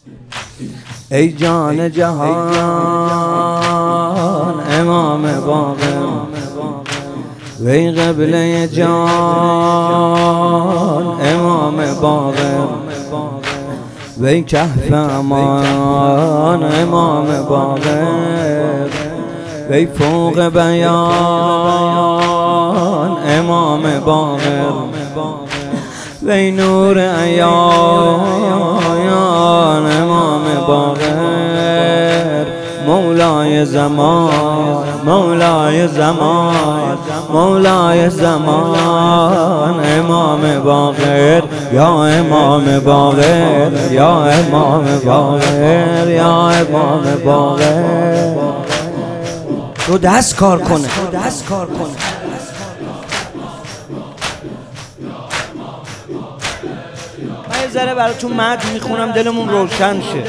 ای جان جهان امام باقر، وی قبله جان امام باقر، وی کهف امان امام باقر، وی فوق بیان امام باقر، وی نور عیان امام باقر، مولای زمان مولای زمان مولای زمان امام باقر، یا امام باقر یا امام باقر یا امام باقر. تو دست کار کنه، دست کار کنه. من یه ذره براتون متن میخونم دلمون روشن شه.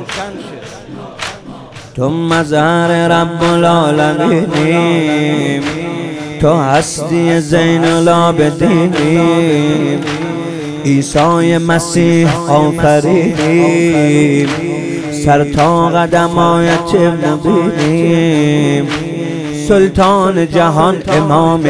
تو مظهر رب العالمینیم، تو هستی زین العابدینیم، عیسی مسیح آفرینیم، سر تا قدمایت مبینیم، سلطان جهان امام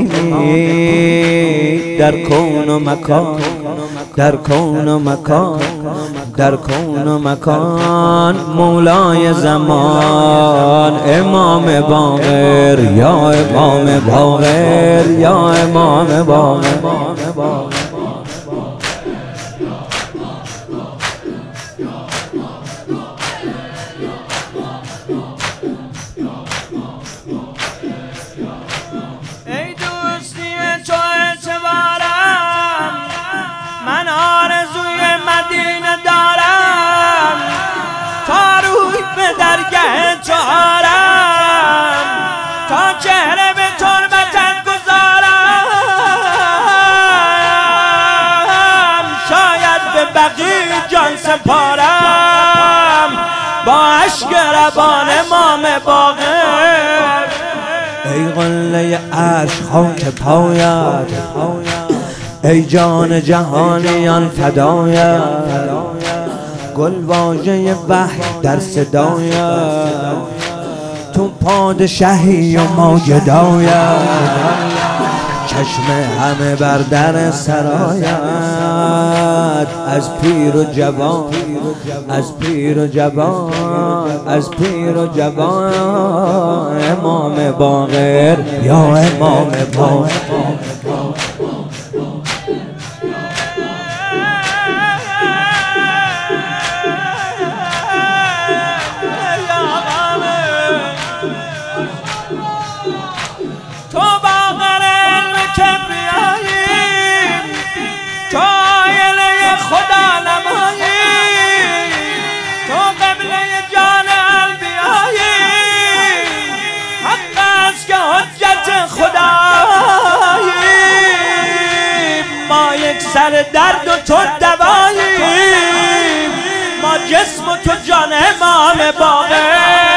دینی، در کون و مکان در کون و مکان در کون و مکان، مولای زمان امام باقر، یا امام باقر یا امام باقر. ای دوستی تو اعتبارم، من آرزوی مدینه دارم، تا روی به درگه تو آرم، تا چهره به تربتت گذارم، شاید به بقی جان سپارم، با اشک روان امام باقر. ای قله عرش خاک پایت، ای جان جهانیان فدایت، گل واژه وحی در صدایت، تو پادشاهی و ما گدایت، چشم همه بر در سرایت، از پیر و جوان از پیر و جوان از پیر و جوان امام باقر، یا امام باقر. تو باقر علم کبریایی، تو آینه خدا نمایی، تو قبله جان انبیایی، حق است که حجت خدایی، ما یک سر درد و تو دوایی، ما جسم و تو جان امام باقر.